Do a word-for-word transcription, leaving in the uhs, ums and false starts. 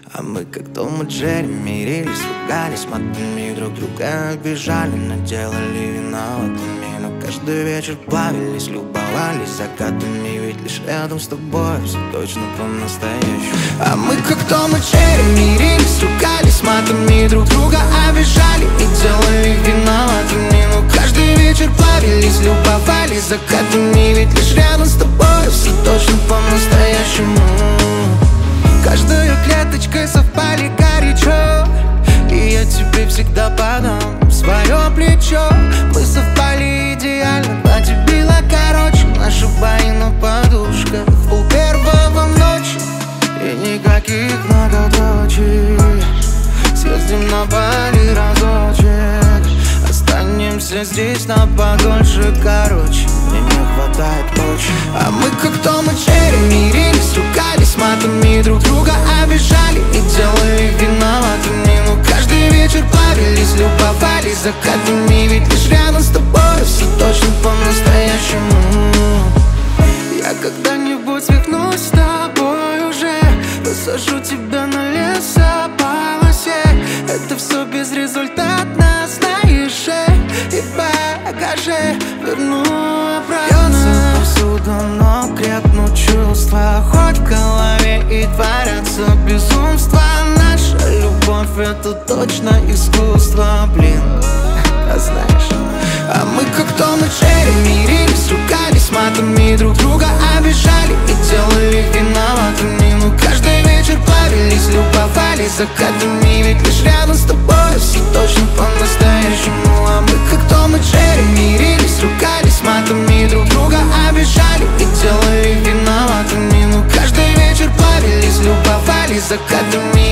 А мы как Том и Джерри мирились, ругались матами, друг друга обижали, но делали виноватыми. Но каждый вечер плавились, любовались закатами, ведь лишь рядом с тобой все точно по-настоящему. А мы как Том и Джерри мирились, ругались матами, друг друга обижали и делали виноватыми. Но каждый вечер плавились, любовались закатами, ведь лишь рядом с тобой все точно по-настоящему. Каждой клеточкой совпали горячо, и я тебе всегда подам свое плечо. Мы совпали идеально, потерпела короче наши бои на подушках в пол первого ночи. И никаких многоточий, съездим на Бали разочек, останемся здесь на подольше, короче, мне не хватает ночи. А мы как Том и Джерри мирились, ругались матами, друг друга обижали и делали виноватыми. Но каждый вечер плавились, любовались закатами, ведь лишь рядом с тобой все точно по-настоящему. Я когда-нибудь свихнусь с тобой уже, посажу тебя на лесополосе. Это все безрезультатно, знаешь, и багаже верну обратно. Бьется повсюду, но крепнут чувства, хоть в голове и творятся безумства. Наша любовь — это точно искусство, блин, а знаешь. А мы как Том и Джерри мирились, ругались матами, друг друга обижали и делали виноватыми. Но каждый вечер плавились, любовались закатами, ведь лишь рядом с тобой все точно по-настоящему. А мы как Том и Джерри мирились, ругались матами, друг друга обижали и делали виноватыми. Но каждый вечер плавились, любовались закатами,